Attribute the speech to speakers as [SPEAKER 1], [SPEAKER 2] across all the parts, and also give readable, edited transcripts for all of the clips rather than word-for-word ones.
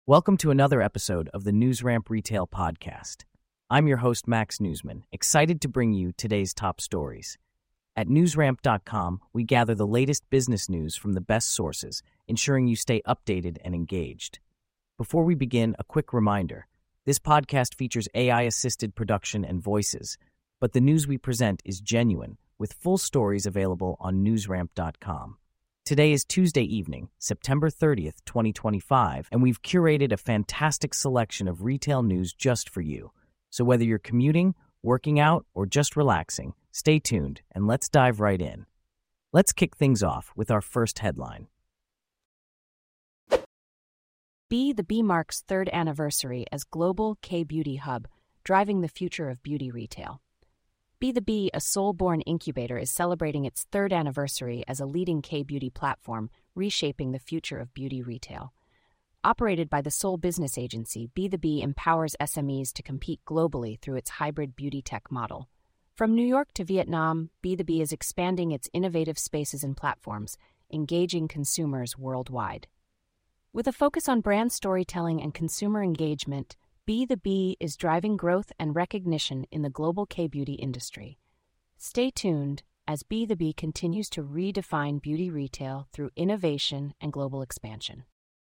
[SPEAKER 1] Welcome to another episode of the NewsRamp Retail Podcast. I'm your host, Max Newsman, excited to bring you today's top stories. At newsramp.com, we gather the latest business news from the best sources, ensuring you stay updated and engaged. Before we begin, a quick reminder. This podcast features AI-assisted production and voices, but the news we present is genuine, with full stories available on newsramp.com. Today is Tuesday evening, September 30th, 2025, and we've curated a fantastic selection of retail news just for you. So whether you're commuting, working out, or just relaxing, stay tuned and let's dive right in. Let's kick things off with our first headline.
[SPEAKER 2] Be the Bee marks third anniversary as global K-beauty hub, driving the future of beauty retail. Be the Bee, a Seoul-born incubator, is celebrating its third anniversary as a leading K-beauty platform, reshaping the future of beauty retail. Operated by the Seoul Business Agency, Be the Bee empowers SMEs to compete globally through its hybrid beauty tech model. From New York to Vietnam, Be the Bee is expanding its innovative spaces and platforms, engaging consumers worldwide. With a focus on brand storytelling and consumer engagement, Be the Bee is driving growth and recognition in the global K-beauty industry. Stay tuned as Be the Bee continues to redefine beauty retail through innovation and global expansion.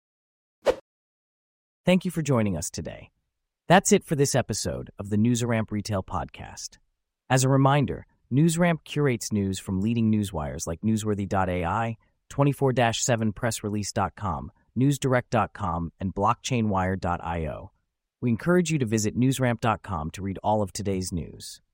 [SPEAKER 1] Thank you for joining us today. That's it for this episode of the NewsRamp Retail Podcast. As a reminder, NewsRamp curates news from leading newswires like Newsworthy.ai, 24-7pressrelease.com, NewsDirect.com, and BlockchainWire.io. We encourage you to visit newsramp.com to read all of today's news.